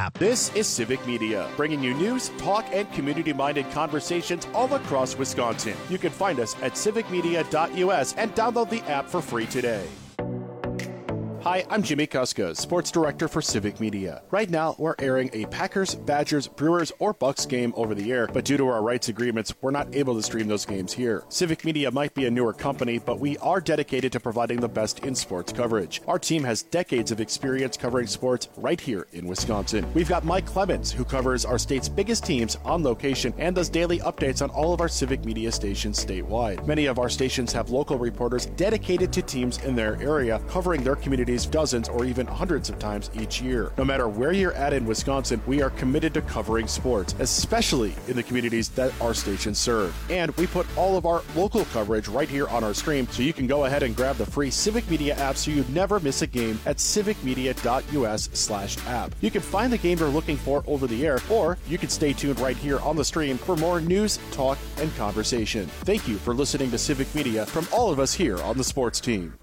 app. This is Civic Media, bringing you news, talk, and community-minded conversations all across Wisconsin. You can find us at civicmedia.us and download the app for free today. Hi, I'm Jimmy Kuska, Sports Director for Civic Media. Right now, we're airing a Packers, Badgers, Brewers, or Bucks game over the air, but due to our rights agreements, we're not able to stream those games here. Civic Media might be a newer company, but we are dedicated to providing the best in sports coverage. Our team has decades of experience covering sports right here in Wisconsin. We've got Mike Clemens, who covers our state's biggest teams on location and does daily updates on all of our Civic Media stations statewide. Many of our stations have local reporters dedicated to teams in their area, covering their communities dozens or even hundreds of times each year. No matter where you're at in Wisconsin, we are committed to covering sports, especially in the communities that our stations serve. And we put all of our local coverage right here on our stream, so you can go ahead and grab the free Civic Media app so you never miss a game at civicmedia.us/app. You can find the game you're looking for over the air, or you can stay tuned right here on the stream for more news, talk, and conversation. Thank you for listening to Civic Media from all of us here on the sports team.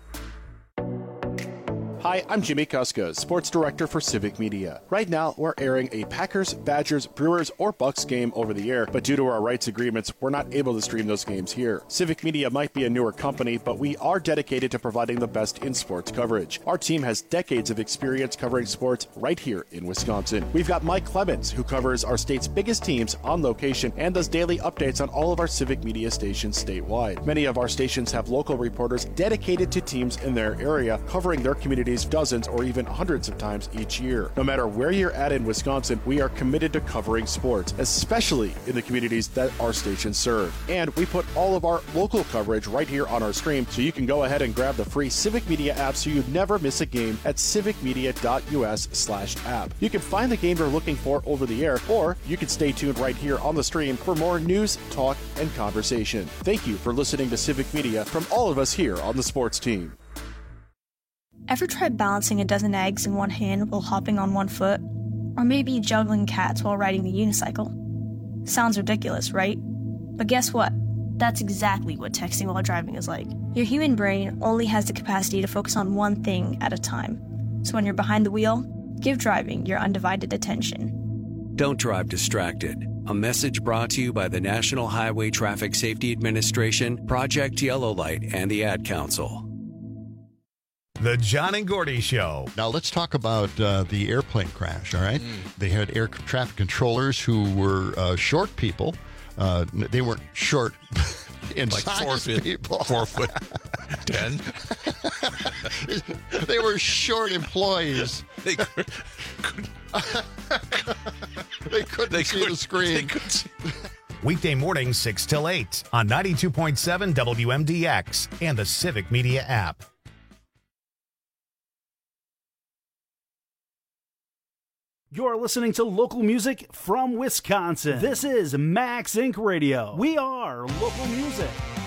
Hi, I'm Jimmy Kuska, Sports Director for Civic Media. Right now, we're airing a Packers, Badgers, Brewers, or Bucks game over the air, but due to our rights agreements, we're not able to stream those games here. Civic Media might be a newer company, but we are dedicated to providing the best in sports coverage. Our team has decades of experience covering sports right here in Wisconsin. We've got Mike Clemens, who covers our state's biggest teams on location and does daily updates on all of our Civic Media stations statewide. Many of our stations have local reporters dedicated to teams in their area, covering their communities dozens or even hundreds of times each year. No matter where you're at in Wisconsin, we are committed to covering sports, especially in the communities that our stations serve. And we put all of our local coverage right here on our stream, so you can go ahead and grab the free Civic Media app so you never miss a game at civicmedia.us/app. You can find the game you're looking for over the air, or you can stay tuned right here on the stream for more news, talk, and conversation. Thank you for listening to Civic Media from all of us here on the sports team. Ever tried balancing a dozen eggs in one hand while hopping on one foot? Or maybe juggling cats while riding the unicycle? Sounds ridiculous, right? But guess what? That's exactly what texting while driving is like. Your human brain only has the capacity to focus on one thing at a time. So when you're behind the wheel, give driving your undivided attention. Don't drive distracted. A message brought to you by the National Highway Traffic Safety Administration, Project Yellow Light, and the Ad Council. The John and Gordy Show. Now let's talk about the airplane crash, all right? They had air traffic controllers who were short people. They weren't short in like size people. 4 foot 10. They were short employees. They couldn't see the screen. They couldn't see. Weekday mornings 6 till 8 on 92.7 WMDX and the Civic Media app. You're listening to local music from Wisconsin. This is Max Inc. Radio. We are local music.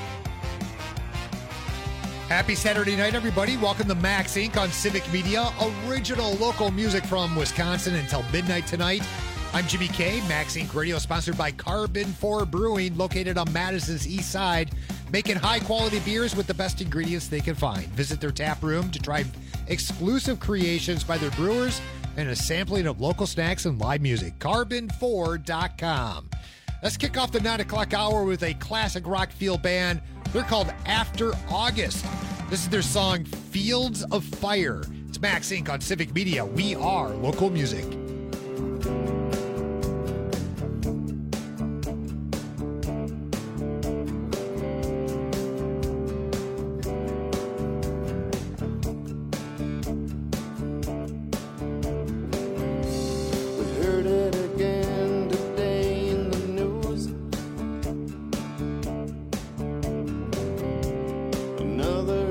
Happy Saturday night, everybody. Welcome to Max Inc. on Civic Media. Original local music from Wisconsin until midnight tonight. I'm Jimmy K. Max Inc. Radio, sponsored by Carbon 4 Brewing, located on Madison's east side, making high-quality beers with the best ingredients they can find. Visit their tap room to try exclusive creations by their brewers and a sampling of local snacks and live music. Carbon4.com. Let's kick off the 9 o'clock hour with a classic rock field band. They're called After August. This is their song, Fields of Fire. It's Max Inc. on Civic Media. We are local music.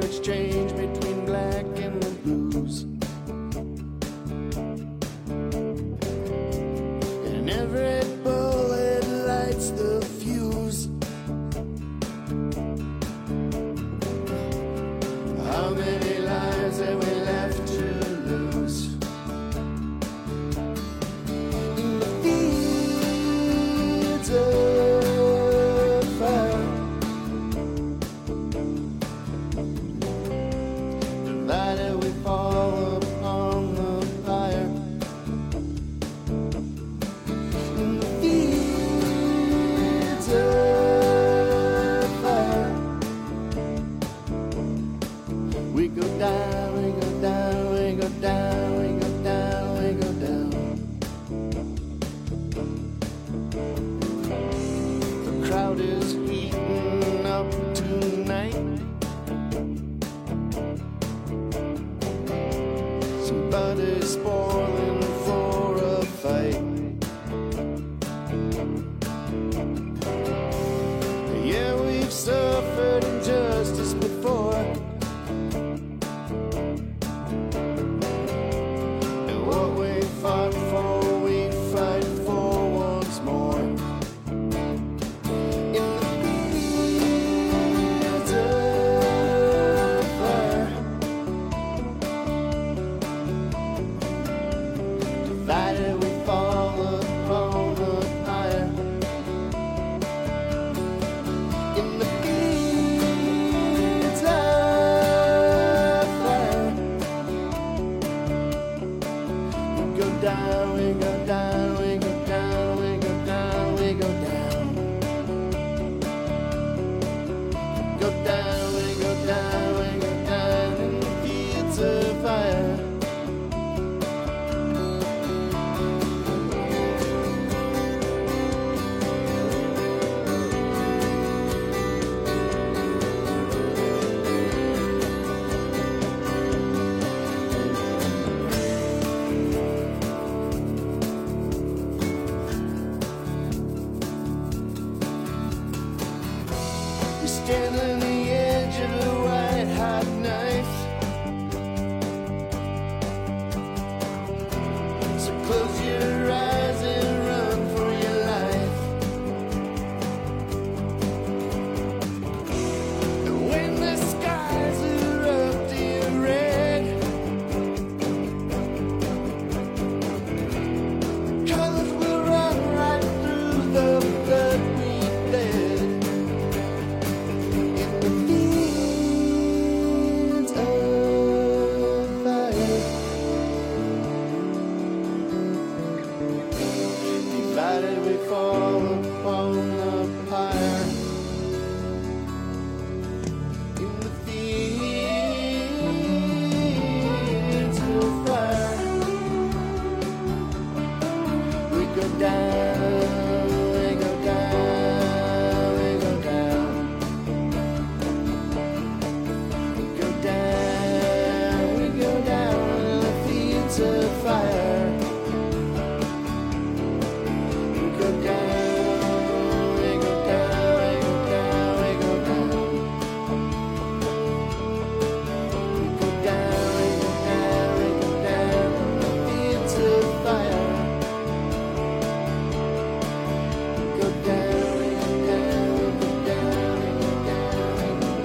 Exchange between black and the blues. down, we go down, we go down, we go down, we go down. Go down, we go down, we go down in the fields of fire. We stand on the edge of a white hot knife. So close your eyes and run for your life. And when the skies erupt in red, colors will run right through the blood we bled. In the fields of fire, divided we fall upon the pyre. In the fields of fire, we go down, we go down, we go down. We go down in the fields of fire. We go down, we go down, we go down, we go down. We go down, we go down, we go down in the fields of fire. We go down, we go down, we go down, we go down, we go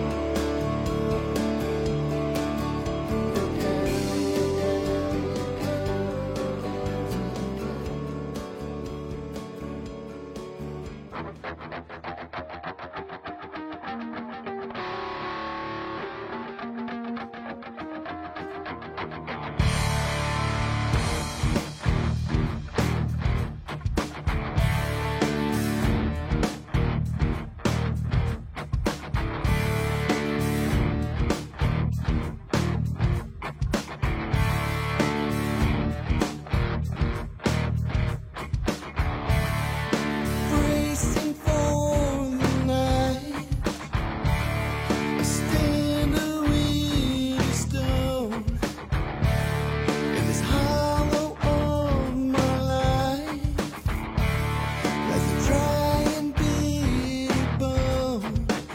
Bracing for the night, I stand a weary stone in this hollow of my life, like a dry and bitter bone.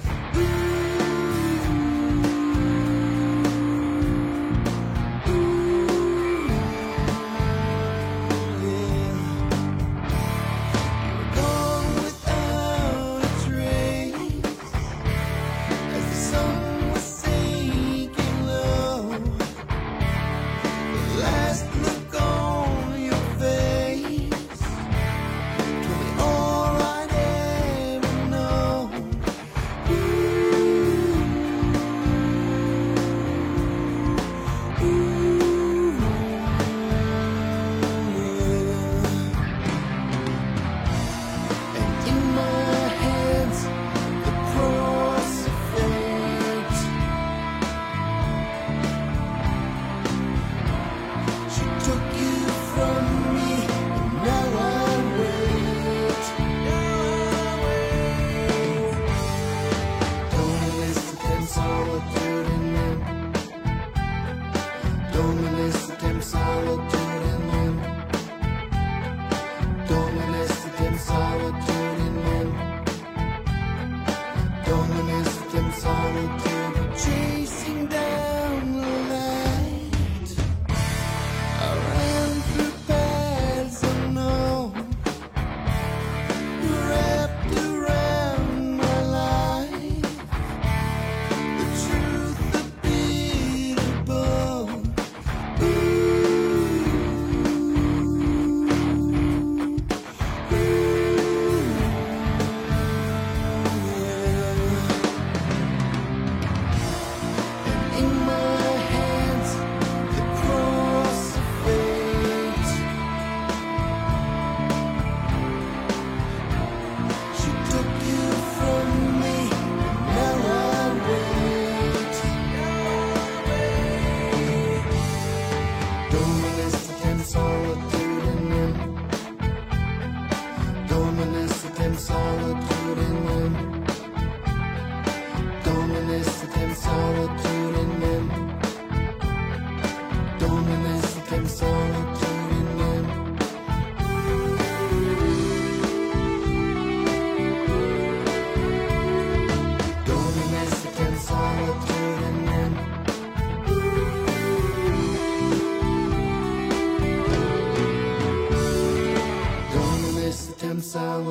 Gone without a trace, as the sun was sinking low. The last look on your face told me all I'd ever known. And in my hands, the cross of fate. She took you from me, and now I wait. Loneliness and solitude in them. Loneliness and solitude in them. Loneliness and solitude in them. Loneliness and solitude, chasing down the light. I ran through paths unknown, wrapped around my life. The truth, the bitter bone. Ooh.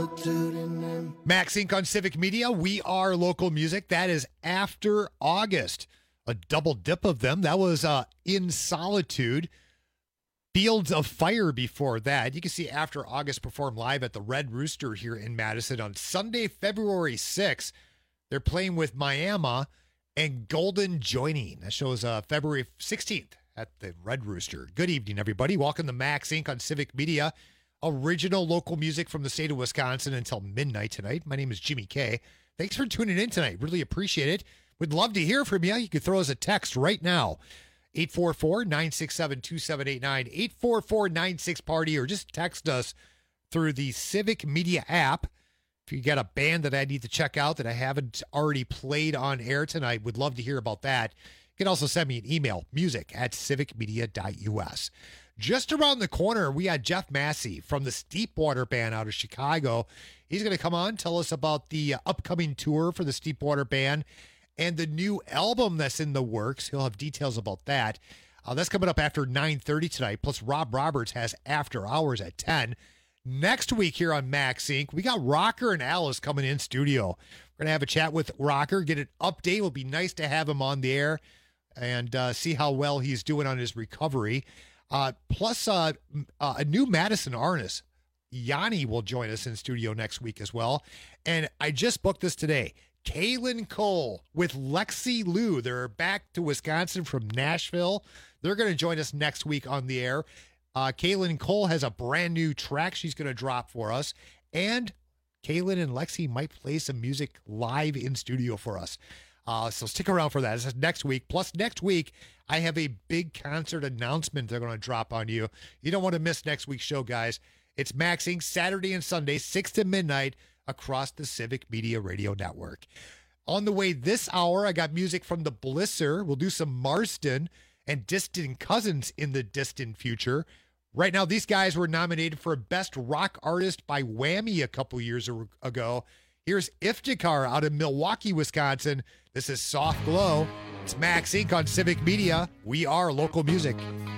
solitude and Max Inc. on Civic Media. We are local music. That is After August. A double dip of them. That was In Solitude. Fields of Fire before that. You can see After August perform live at the Red Rooster here in Madison on Sunday, February 6th. They're playing with Miami and Golden Joining. That shows February 16th at the Red Rooster. Good evening, everybody. Welcome to Max Inc. on Civic Media. Original local music from the state of Wisconsin until midnight tonight. My name is Jimmy K. Thanks for tuning in tonight. Really appreciate it. We'd love to hear from you. You can throw us a text right now. 844-967-2789, 844-96-PARTY, or just text us through the Civic Media app. If you got a band that I need to check out that I haven't already played on air tonight, would love to hear about that. You can also send me an email, music@civicmedia.us. Just around the corner, we got Jeff Massey from the Steepwater Band out of Chicago. He's going to come on, tell us about the upcoming tour for the Steepwater Band and the new album that's in the works. He'll have details about that. That's coming up after 9:30 tonight. Plus, Rob Roberts has After Hours at 10. Next week here on Max Inc., we got Rocker and Alice coming in studio. We're going to have a chat with Rocker, get an update. It will be nice to have him on the air and see how well he's doing on his recovery. Plus, a new Madison artist, Yanni, will join us in studio next week as well. And I just booked this today. Kaylin Cole with Lexi Lou. They're back to Wisconsin from Nashville. They're going to join us next week on the air. Kaylin Cole has a brand new track she's going to drop for us. And Kaylin and Lexi might play some music live in studio for us. So stick around for that. This is next week. Plus, next week, I have a big concert announcement they're going to drop on you. You don't want to miss next week's show, guys. It's Max Inc. Saturday and Sunday, 6 to midnight, across the Civic Media Radio Network. On the way this hour, I got music from the Blisser. We'll do some Marston and Distant Cousins in the distant future. Right now, these guys were nominated for Best Rock Artist by Whammy a couple years ago. Here's Iftikhar out of Milwaukee, Wisconsin. This is Soft Glow. It's Max Inc. on Civic Media. We are local music.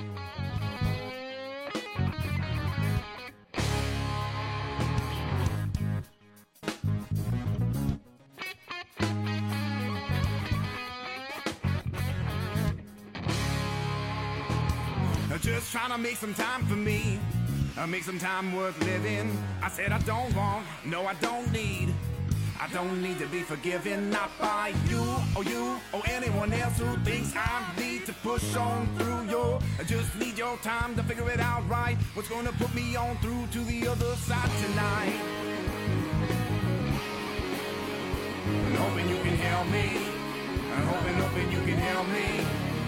Just trying to make some time for me, make some time worth living. I said I don't want, no I don't need. I don't need to be forgiven, not by you or anyone else who thinks I need to push on through your. I just need your time to figure it out right. What's gonna put me on through to the other side tonight? I'm hoping you can help me. I'm hoping you can help me.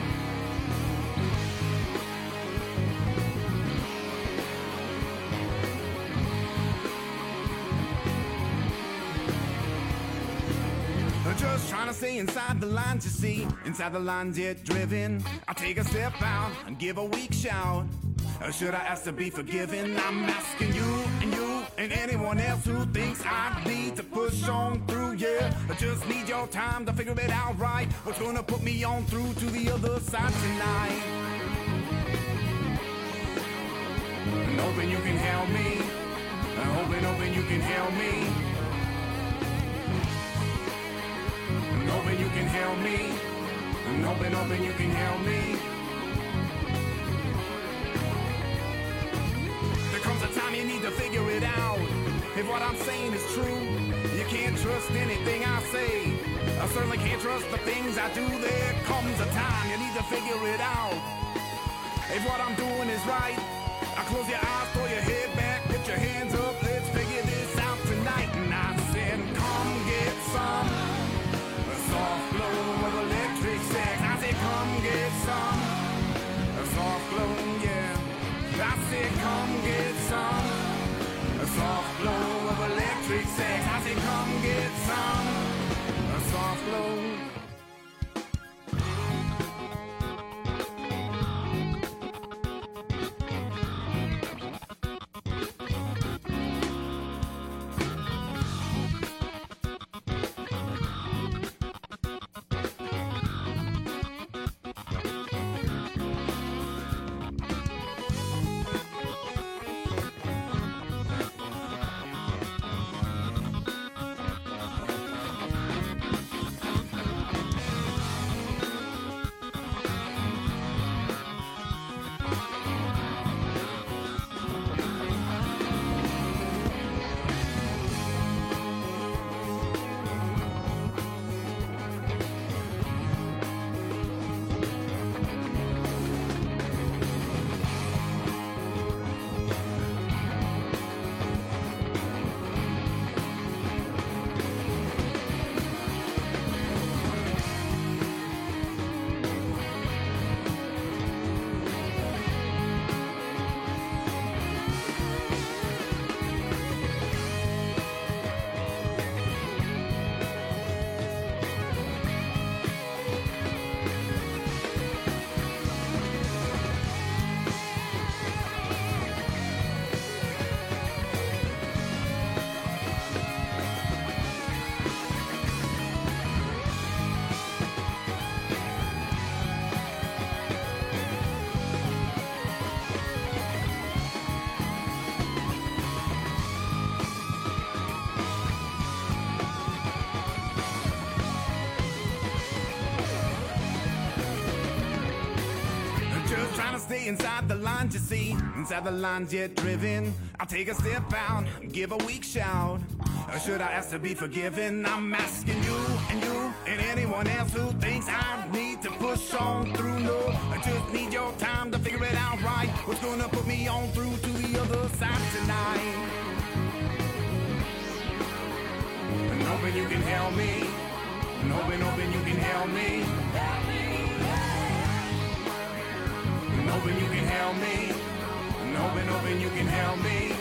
Just trying to stay inside the lines, you see. Inside the lines, yet driven. I take a step out and give a weak shout. Should I ask to be forgiven? I'm asking you and anyone else who thinks I need to push on through, yeah. I just need your time to figure it out right. What's gonna put me on through to the other side tonight? I'm hoping you can help me. I'm hoping you can help me. Hoping you can help me. I'm hoping you can help me. There comes a time you need to figure it out. If what I'm saying is true, you can't trust anything I say. I certainly can't trust the things I do. There comes a time you need to figure it out. If what I'm doing is right, I close your eyes, throw your head back, put your hands up, let's figure this out tonight. And I said, come get some soft glow of electric sex. I said, come get some soft glow, yeah. I said, come get some soft glow of electric sex. I said, come get some soft glow. stay inside the lines, you see. Inside the lines yet driven. I'll take a step out, give a weak shout. Or should I ask to be forgiven? I'm asking you and anyone else who thinks I need to push on through. No, I just need your time to figure it out right. What's gonna put me on through to the other side tonight? And hoping you can help me. And hoping you can help me. And hoping you can help me. And hoping you can help me.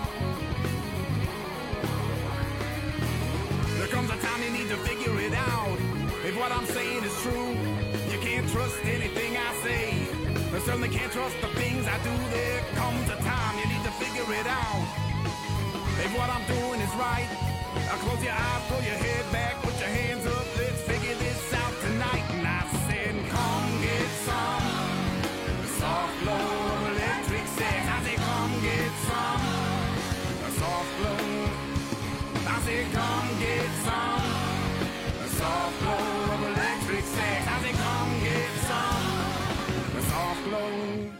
There comes a time you need to figure it out. If what I'm saying is true, you can't trust anything I say. I certainly can't trust the things I do. There comes a time you need to figure it out. If what I'm doing is right, close your eyes, pull your head back, put your hands up, let's figure this out tonight. And I said, come get some soft glow electric sex. I said, come get some soft glow. I said, come get some soft glow of electric sex. I said, come get some soft glow.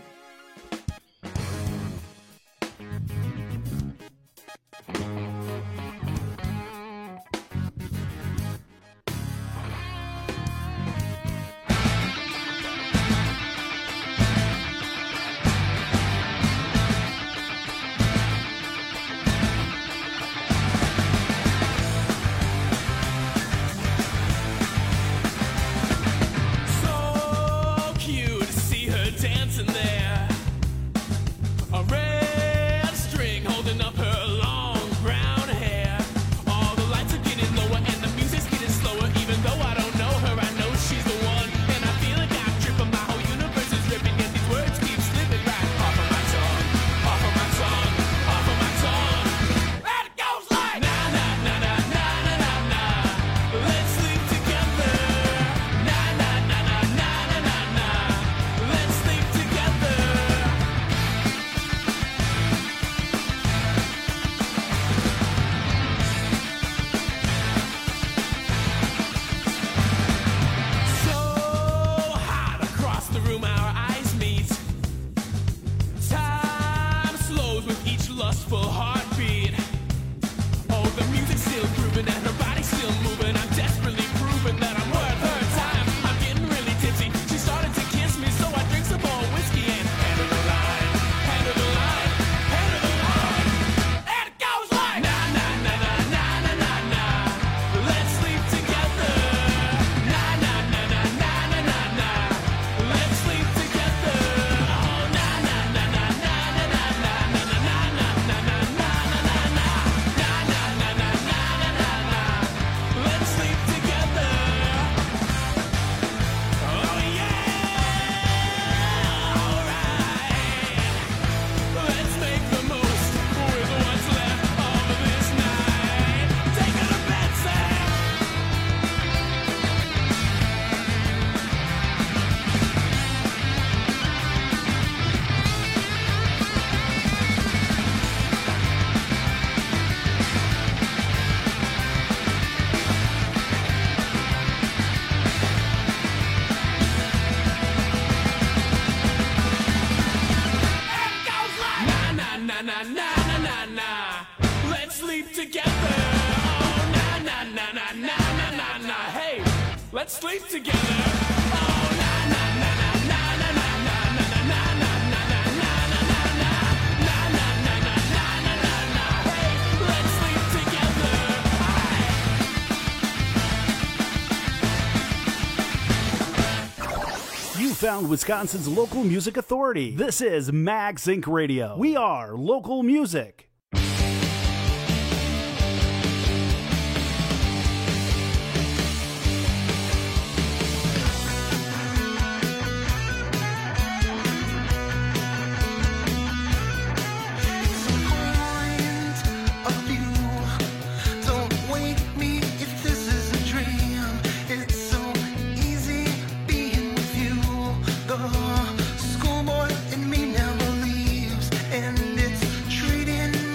Let's sleep together. Oh, na na na na na na na na na na na na na na. Hey, let's sleep together. You found Wisconsin's local music authority. This is Max Inc. Radio. We are local music. Schoolboy in me never leaves, and it's treating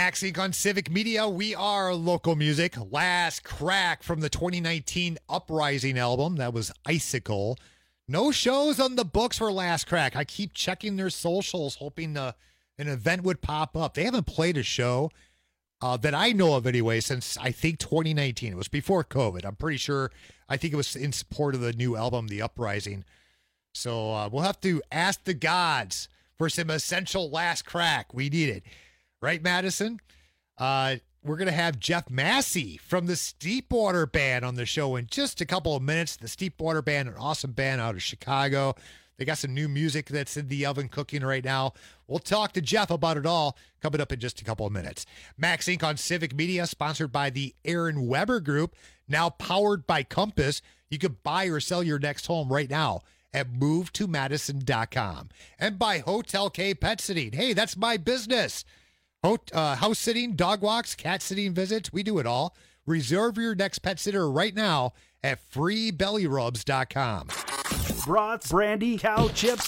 Max Inc. on Civic Media. We are local music. Last Crack from the 2019 Uprising album. That was Icicle. No shows on the books for Last Crack. I keep checking their socials, hoping an event would pop up. They haven't played a show that I know of anyway since, I think, 2019. It was before COVID. I'm pretty sure. I think it was in support of the new album, The Uprising. So we'll have to ask the gods for some essential Last Crack. We need it. Right, Madison? We're going to have Jeff Massey from the Steepwater Band on the show in just a couple of minutes. The Steepwater Band, an awesome band out of Chicago. They got some new music that's in the oven cooking right now. We'll talk to Jeff about it all coming up in just a couple of minutes. Max Inc. on Civic Media, sponsored by the Aaron Weber Group, now powered by Compass. You can buy or sell your next home right now at movetomadison.com. And by Hotel K Pet Sitting. Hey, that's my business. House sitting, dog walks, cat sitting visits, we do it all. Reserve your next pet sitter right now at freebellyrubs.com. Brats, brandy, cow chips,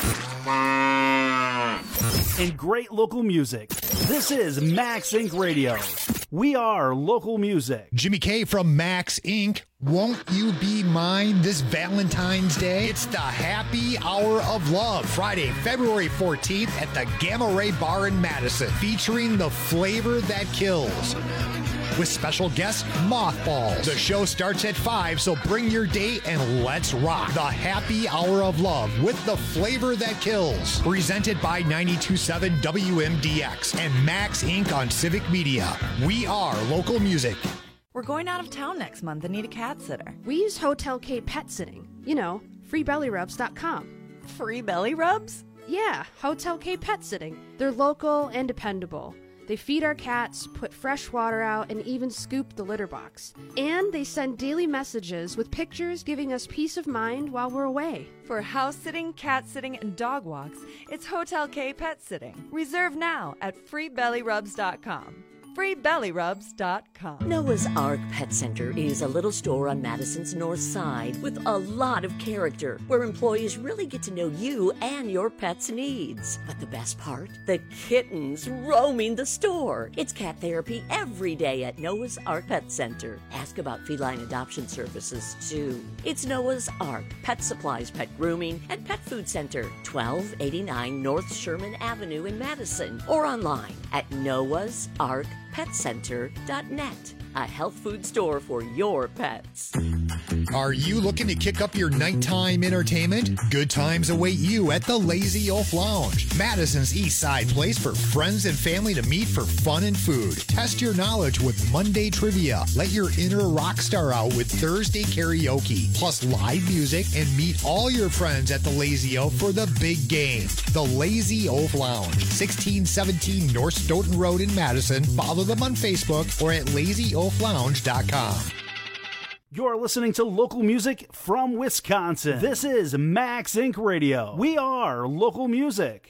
and great local music. This is Max Inc. Radio. We are local music. Jimmy K from Max Inc. Won't you be mine this Valentine's Day? It's the Happy Hour of Love, Friday, February 14th at the Gamma Ray Bar in Madison, featuring the flavor that kills. With special guest Mothballs. The show starts at 5, so bring your date and let's rock. The Happy Hour of Love with the flavor that kills. Presented by 92.7 WMDX and Max Inc. on Civic Media. We are local music. We're going out of town next month and need a cat sitter. We use Hotel K Pet Sitting. You know, freebellyrubs.com. Free belly rubs? Yeah, Hotel K Pet Sitting. They're local and dependable. They feed our cats, put fresh water out, and even scoop the litter box. And they send daily messages with pictures giving us peace of mind while we're away. For house sitting, cat sitting, and dog walks, it's Hotel K Pet Sitting. Reserve now at freebellyrubs.com. freebellyrubs.com. Noah's Ark Pet Center is a little store on Madison's north side with a lot of character, where employees really get to know you and your pet's needs. But the best part? The kittens roaming the store. It's cat therapy every day at Noah's Ark Pet Center. Ask about feline adoption services, too. It's Noah's Ark Pet Supplies, Pet Grooming, and Pet Food Center, 1289 North Sherman Avenue in Madison, or online at noahsarkpetcenter.net. A health food store for your pets. Are you looking to kick up your nighttime entertainment? Good times await you at the Lazy Oaf Lounge, Madison's East Side place for friends and family to meet for fun and food. Test your knowledge with Monday trivia. Let your inner rock star out with Thursday karaoke, plus live music, and meet all your friends at the Lazy Oaf for the big game. The Lazy Oaf Lounge, 1617 North Stoughton Road in Madison. Follow them on Facebook or at lazyOafLounge.com. You're listening to local music from Wisconsin. This is Max Inc. Radio. We are local music.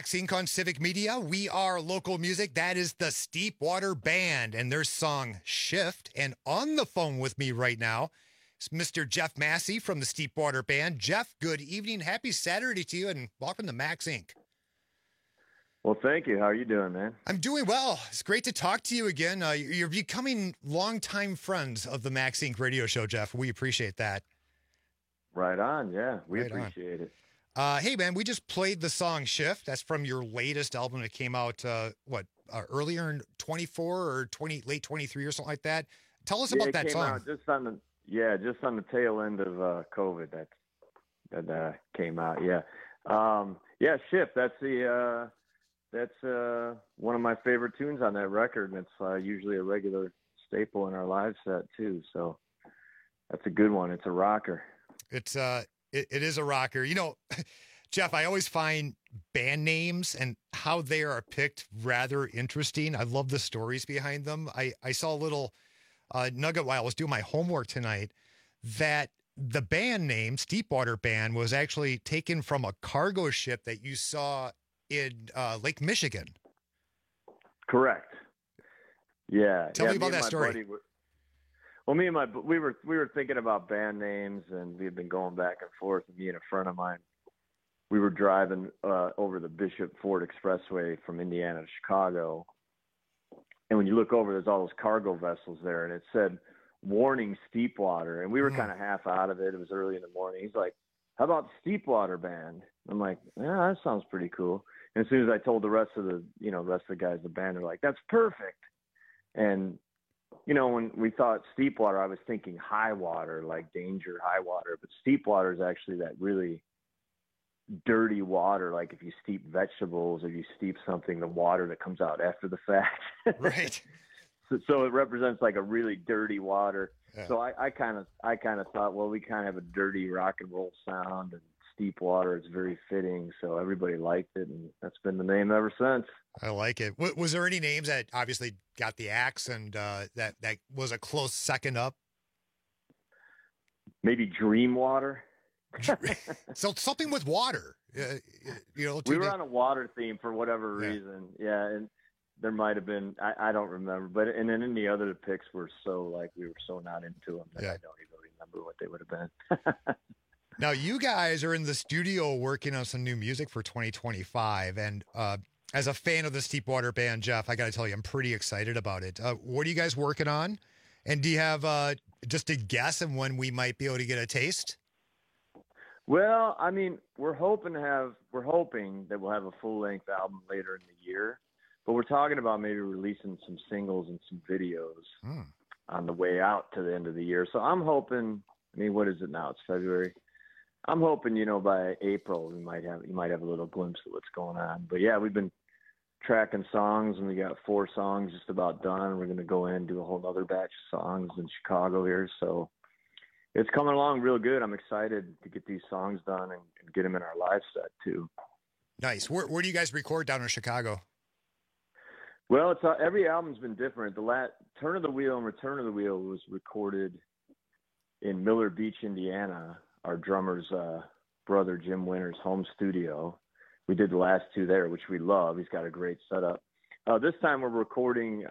Max Inc. on Civic Media. We are local music. That is the Steepwater Band and their song Shift. And on the phone with me right now is Mr. Jeff Massey from the Steepwater Band. Jeff, good evening. Happy Saturday to you and welcome to Max Inc. Well, thank you. How are you doing, man? I'm doing well. It's great to talk to you again. You're becoming longtime friends of the Max Inc. radio show, Jeff. We appreciate that. Right on. Yeah, we Right on. appreciate it. Hey, man, we just played the song Shift. That's from your latest album that came out, earlier in 24 or late 23 or something like that. Tell us about it that came song. out just on the tail end of COVID that came out. Yeah. Shift. That's one of my favorite tunes on that record, and it's usually a regular staple in our live set too. So that's a good one. It's a rocker. It is a rocker. You know, Jeff, I always find band names and how they are picked rather interesting. I love the stories behind them. I saw a little nugget while I was doing my homework tonight that the band name, Steepwater Band, was actually taken from a cargo ship that you saw in Lake Michigan. Correct. Yeah. Tell me about that story. We were thinking about band names, and we had been going back and forth. Me and a friend of mine, we were driving over the Bishop Ford Expressway from Indiana to Chicago, and when you look over, there's all those cargo vessels there, and it said "Warning Steepwater," and we were kind of half out of it. It was early in the morning. He's like, "How about Steepwater Band?" I'm like, "Yeah, that sounds pretty cool." And as soon as I told the rest of the guys in the band, they're like, "That's perfect." And when we thought Steepwater, I was thinking high water, like danger, high water. But Steepwater is actually that really dirty water, like if you steep vegetables or you steep something, the water that comes out after the fact. Right. So it represents like a really dirty water. Yeah. So I kind of thought, well, we kind of have a dirty rock and roll sound, and Steepwater is very fitting. So everybody liked it, and that's been the name ever since. I like it. Was there any names that obviously got the axe and that was a close second up? Maybe Dreamwater. So something with water. We were on a water theme for whatever reason. Yeah, and there might have been, I don't remember, but and then any other picks were we were so not into them that I don't even remember what they would have been. Now you guys are in the studio working on some new music for 2025, and as a fan of the Steepwater Band, Jeff, I got to tell you, I'm pretty excited about it. What are you guys working on? And do you have just a guess on when we might be able to get a taste? Well, I mean, we're hoping that we'll have a full-length album later in the year, but we're talking about maybe releasing some singles and some videos on the way out to the end of the year. So I'm hoping, what is it now? It's February. I'm hoping, by April you might have a little glimpse of what's going on. But yeah, we've been tracking songs, and we got 4 songs just about done. We're going to go in and do a whole other batch of songs in Chicago here. So it's coming along real good. I'm excited to get these songs done and get them in our live set too. Nice. Where do you guys record down in Chicago? Well, it's every album's been different. The last Turn of the Wheel and Return of the Wheel was recorded in Miller Beach, Indiana, our drummer's brother Jim Winter's home studio. We did the last 2 there, which we love. He's got a great setup. This time we're recording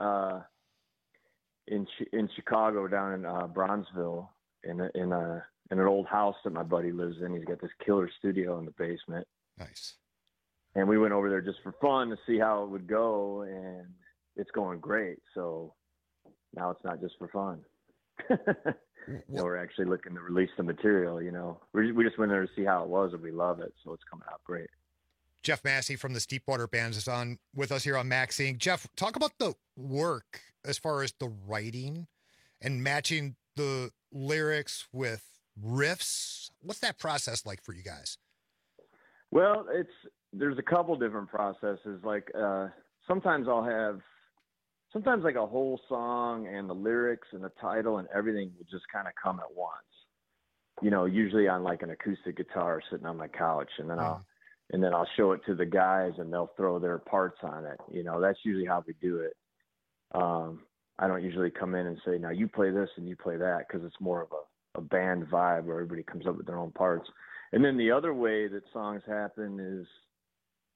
in Chicago, down in Bronzeville, in an old house that my buddy lives in. He's got this killer studio in the basement. Nice. And we went over there just for fun to see how it would go, and it's going great. So now it's not just for fun. We're actually looking to release the material. We just went there to see how it was, and we love it. So it's coming out great. Jeff Massey from the Steepwater Band is on with us here on Max Inc. Jeff, talk about the work as far as the writing and matching the lyrics with riffs. What's that process like for you guys? Well, there's a couple different processes. Like sometimes I'll have like a whole song and the lyrics and the title and everything will just kind of come at once. Usually on like an acoustic guitar sitting on my couch, and then I'll show it to the guys and they'll throw their parts on it. That's usually how we do it. I don't usually come in and say, now you play this and you play that, because it's more of a band vibe where everybody comes up with their own parts. And then the other way that songs happen is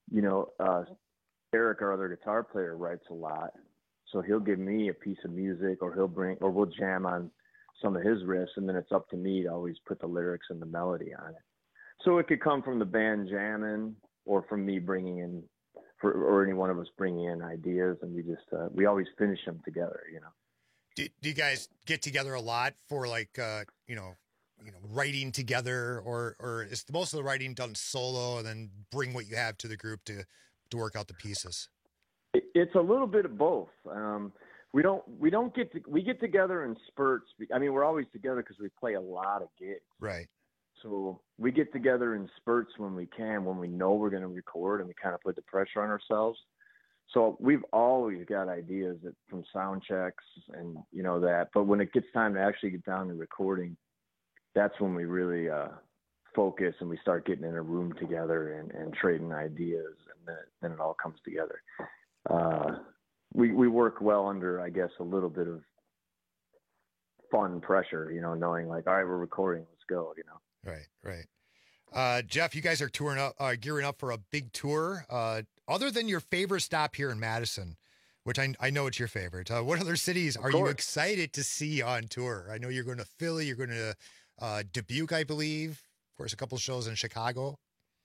Eric, our other guitar player, writes a lot. So he'll give me a piece of music, or we'll jam on some of his riffs, and then it's up to me to always put the lyrics and the melody on it. So it could come from the band jamming, or from me bringing in, or any one of us bringing in ideas, and we always finish them together, Do you guys get together a lot for writing together, or is most of the writing done solo, and then bring what you have to the group to work out the pieces? It's a little bit of both. We get together in spurts. I mean, we're always together because we play a lot of gigs. Right. So we get together in spurts when we can, when we know we're going to record, and we kind of put the pressure on ourselves. So we've always got ideas from sound checks and that. But when it gets time to actually get down to recording, that's when we really focus, and we start getting in a room together and trading ideas, and then it all comes together. We work well under, I guess, a little bit of fun pressure, knowing like, all right, we're recording, let's go, Right. Jeff, you guys are gearing up for a big tour. Other than your favorite stop here in Madison, which I know it's your favorite, what other cities are you excited to see on tour? I know you're going to Philly, you're going to Dubuque, I believe. Of course, a couple shows in Chicago.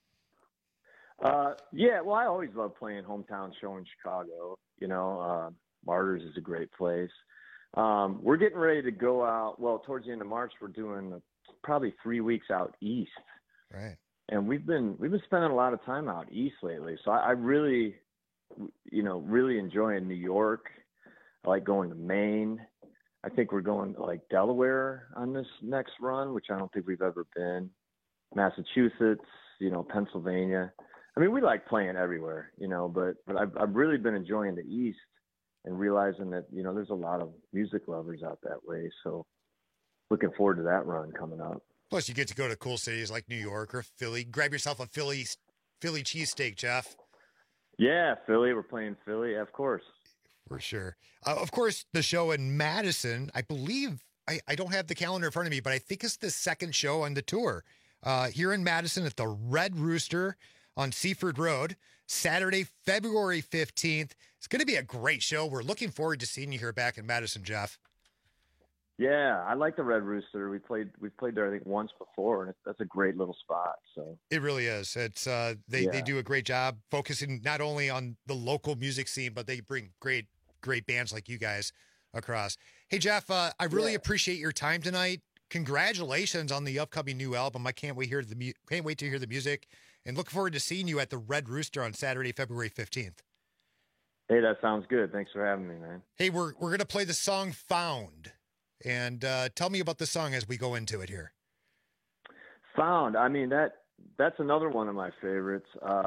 Yeah, well, I always love playing hometown show in Chicago. Martyrs is a great place. We're getting ready to go out. Well, towards the end of March, we're doing probably 3 weeks out east. Right. And we've been spending a lot of time out east lately. So I really, really enjoying New York. I like going to Maine. I think we're going to like Delaware on this next run, which I don't think we've ever been. Massachusetts, Pennsylvania. I mean, we like playing everywhere, but I've really been enjoying the East and realizing that, there's a lot of music lovers out that way. So looking forward to that run coming up. Plus, you get to go to cool cities like New York or Philly. Grab yourself a Philly cheesesteak, Jeff. Yeah, Philly. We're playing Philly, of course. For sure. Of course, the show in Madison, I believe, I don't have the calendar in front of me, but I think it's the second show on the tour. Here in Madison at the Red Rooster on Seaford Road, Saturday, February 15th. It's going to be a great show. We're looking forward to seeing you here back in Madison, Jeff. Yeah, I like the Red Rooster. We've played there, I think, once before, and that's a great little spot. So it really is. It's they do a great job focusing not only on the local music scene, but they bring great bands like you guys across. Hey, Jeff, I really appreciate your time tonight. Congratulations on the upcoming new album. I can't wait to hear the music, and look forward to seeing you at the Red Rooster on Saturday, February 15th. Hey, that sounds good. Thanks for having me, man. Hey, we're going to play the song Found, and tell me about the song as we go into it here. Found. I mean, that's another one of my favorites.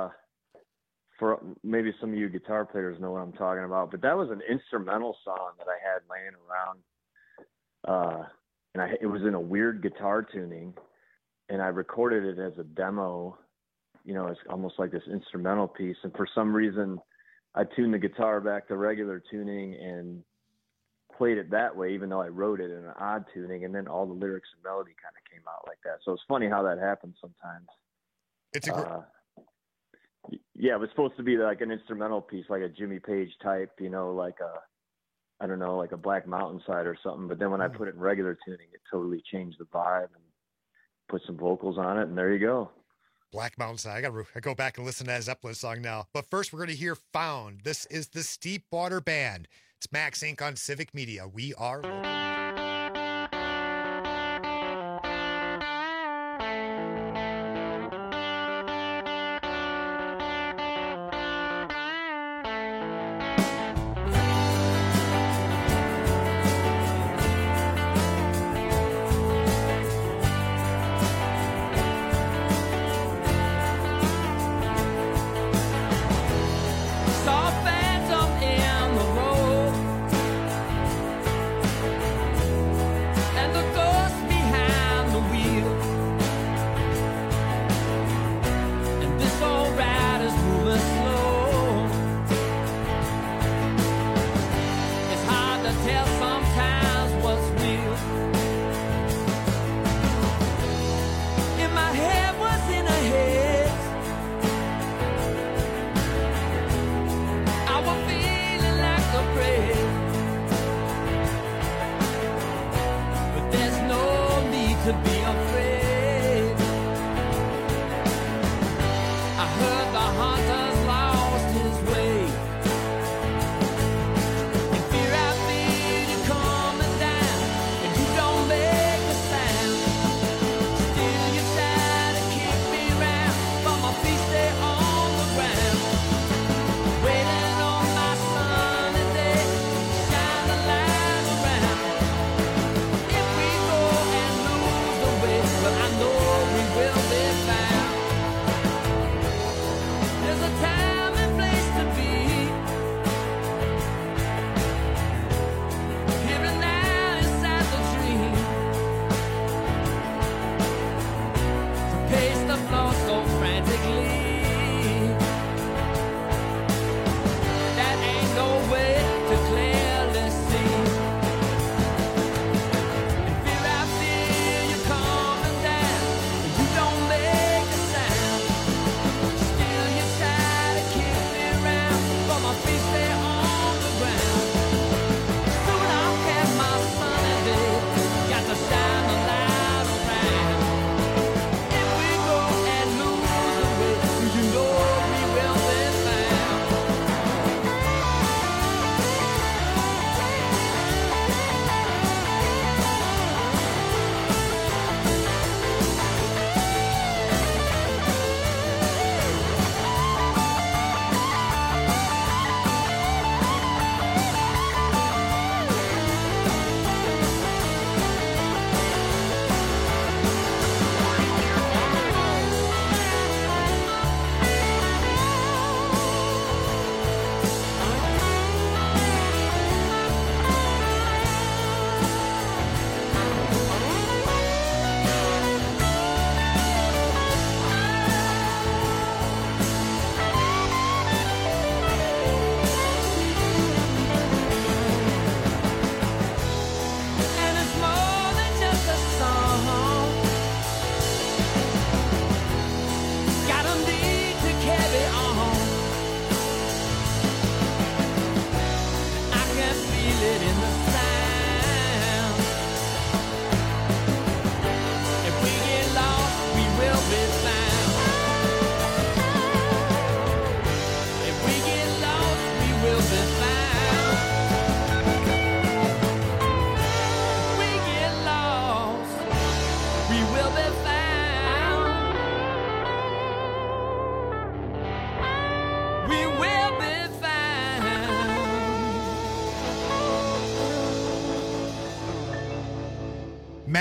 For maybe some of you guitar players know what I'm talking about, but that was an instrumental song that I had laying around. And it was in a weird guitar tuning, and I recorded it as a demo, it's almost like this instrumental piece. And for some reason, I tuned the guitar back to regular tuning and played it that way, even though I wrote it in an odd tuning, and then all the lyrics and melody kind of came out like that. So it's funny how that happens sometimes. It's it was supposed to be like an instrumental piece, like a Jimmy Page type, like a Black Mountain Side or something. But then when I put it in regular tuning, it totally changed the vibe and put some vocals on it, and there you go. Black Mountain Side. I got to go back and listen to that Zeppelin song now. But first, we're going to hear Found. This is the Steepwater Band. It's Max Inc. on Civic Media. We are local. Saw a phantom in the road.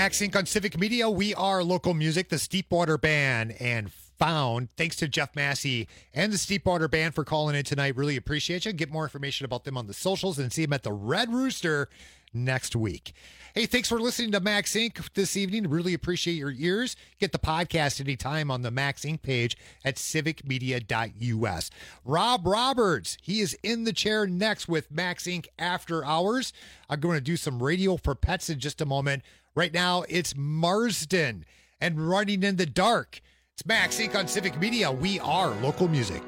Max Inc. on Civic Media. We are local music, the Steepwater Band, and Found. Thanks to Jeff Massey and the Steepwater Band for calling in tonight. Really appreciate you. Get more information about them on the socials and see them at the Red Rooster next week. Hey, thanks for listening to Max Inc. this evening. Really appreciate your ears. Get the podcast anytime on the Max Inc. page at civicmedia.us. Rob Roberts, he is in the chair next with Max Inc. After Hours. I'm going to do some radio for pets in just a moment. Right now, it's Marsden and Running in the Dark. It's Max Inc. on Civic Media. We are local music.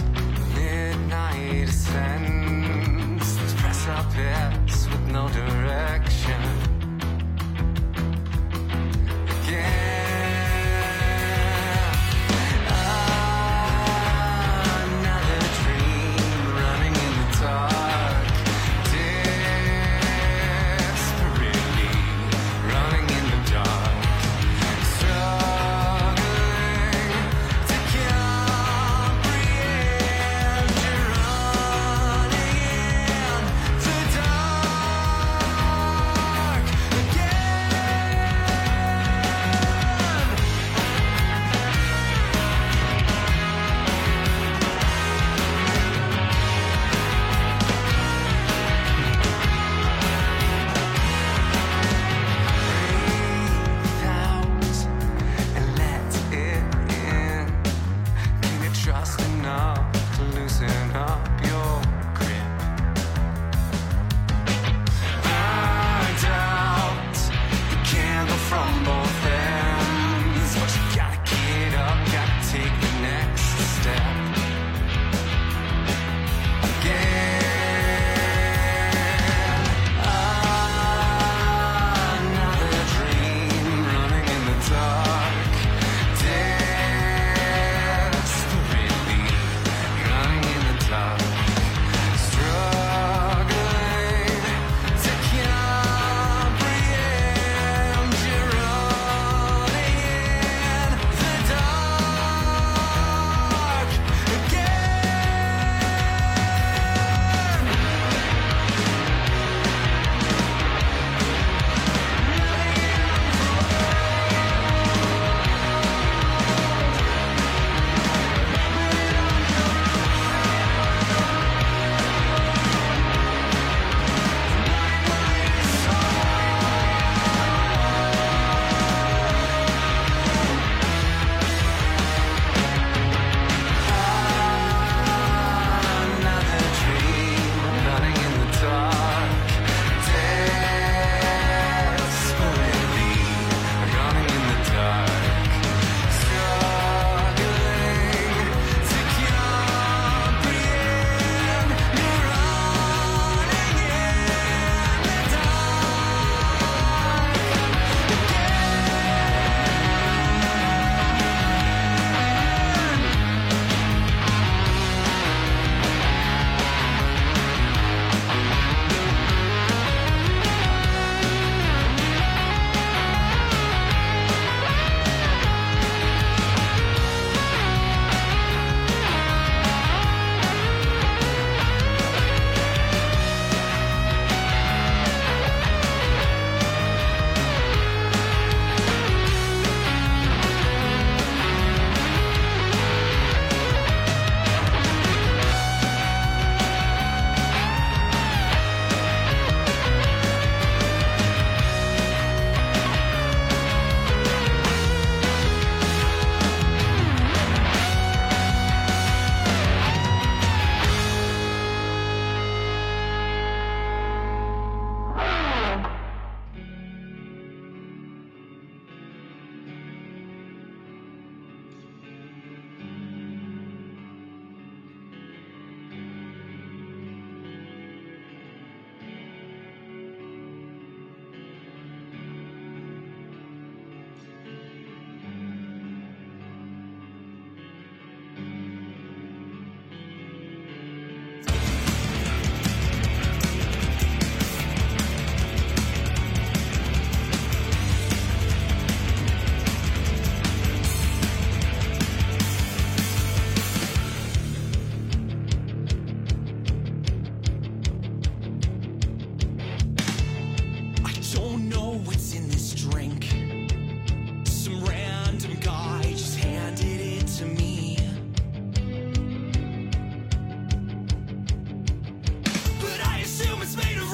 With no direction.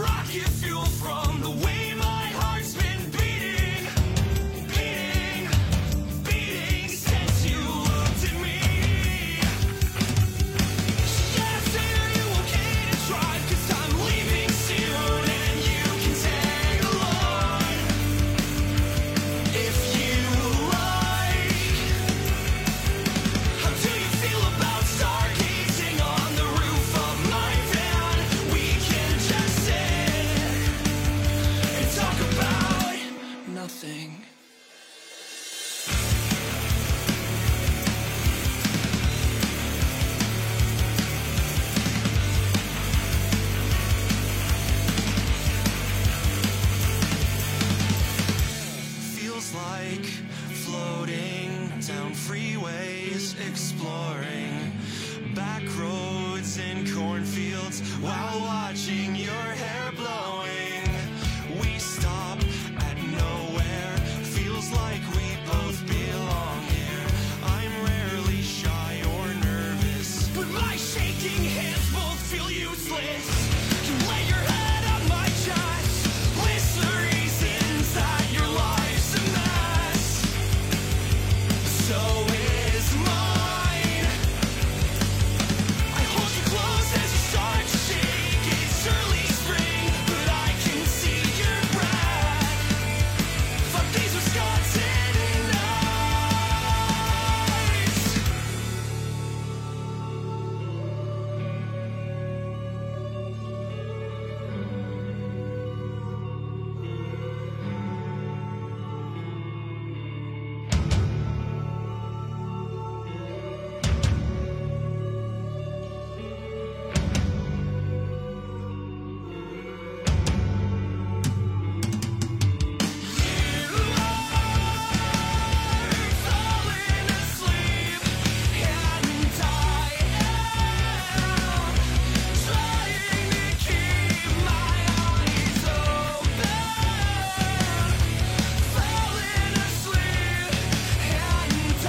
rocket fuel from the way my heart's been beating, beating, beating since you looked at me. Yes, are you okay to drive? 'Cause I'm leaving soon and you can tag along if you like. How do you feel about stargazing on the roof of my van? We can just sit and talk about nothing. Feels like floating down freeways, exploring back roads in cornfields while watching your hair blowing. We stop at nowhere, feels like we both belong here. I'm rarely shy or nervous, but my shaking hands both feel useless. You lay your head on my chest, list the reasons that your life's a mess. So is mine. I hold you close as you start to shake. It's early spring, but I can see your breath. Fuck these Wisconsin nights. Falling asleep, and I am trying to keep my eyes open. Falling asleep, and I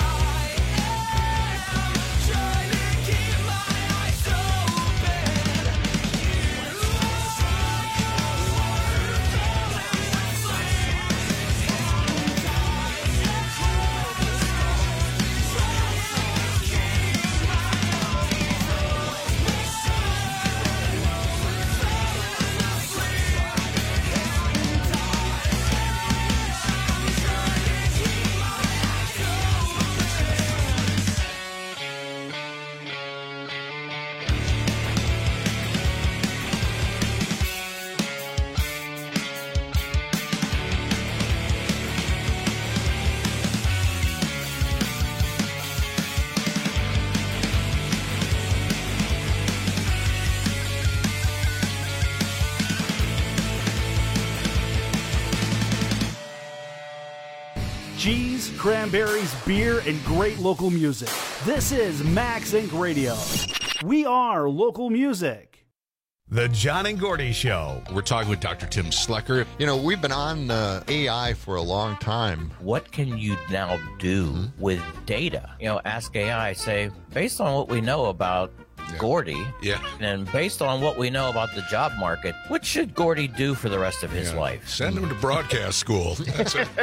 am trying to keep my eyes Cheese, cranberries, beer, and great local music. This is Max Inc. Radio. We are local music. The John and Gordy Show. We're talking with Dr. Tim Slecker. You know, we've been on AI for a long time. What can you now do with data? You know, ask AI, say, based on what we know about Gordy, and based on what we know about the job market, what should Gordy do for the rest of his life? Send him to broadcast school. That's it.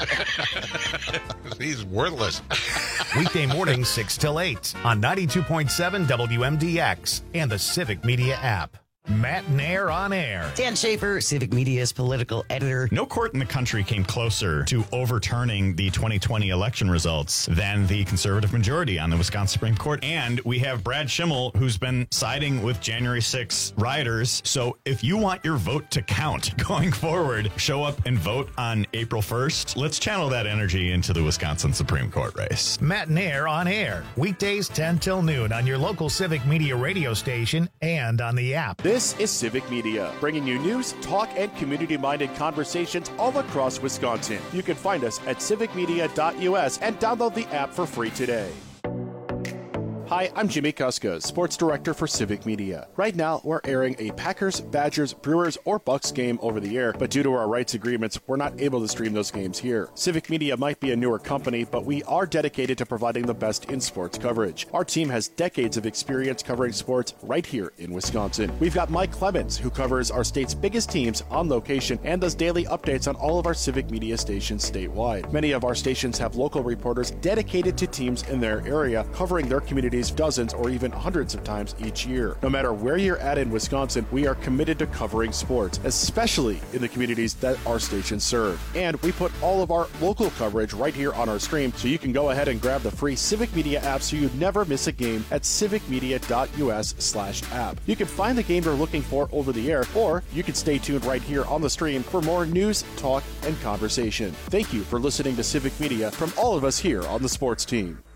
He's worthless. Weekday mornings 6 till 8 on 92.7 WMDX and the Civic Media app. Matt Nair on air. Dan Schaefer, Civic Media's political editor. No court in the country came closer to overturning the 2020 election results than the conservative majority on the Wisconsin Supreme Court. And we have Brad Schimmel, who's been siding with January 6 rioters. So if you want your vote to count going forward, show up and vote on April 1st. Let's channel that energy into the Wisconsin Supreme Court race. Matt Nair on air. Weekdays 10 till noon on your local Civic Media radio station and on the app. This is Civic Media, bringing you news, talk, and community-minded conversations all across Wisconsin. You can find us at civicmedia.us and download the app for free today. Hi, I'm Jimmy Kuska, Sports Director for Civic Media. Right now, we're airing a Packers, Badgers, Brewers, or Bucks game over the air, but due to our rights agreements, we're not able to stream those games here. Civic Media might be a newer company, but we are dedicated to providing the best in sports coverage. Our team has decades of experience covering sports right here in Wisconsin. We've got Mike Clemens, who covers our state's biggest teams on location and does daily updates on all of our Civic Media stations statewide. Many of our stations have local reporters dedicated to teams in their area, covering their communities dozens or even hundreds of times each year. No matter where you're at in Wisconsin, we are committed to covering sports, especially in the communities that our stations serve. And we put all of our local coverage right here on our stream, so you can go ahead and grab the free Civic Media app so you never miss a game at civicmedia.us/app. You can find the game you're looking for over the air, or you can stay tuned right here on the stream for more news, talk, and conversation. Thank you for listening to Civic Media from all of us here on the sports team.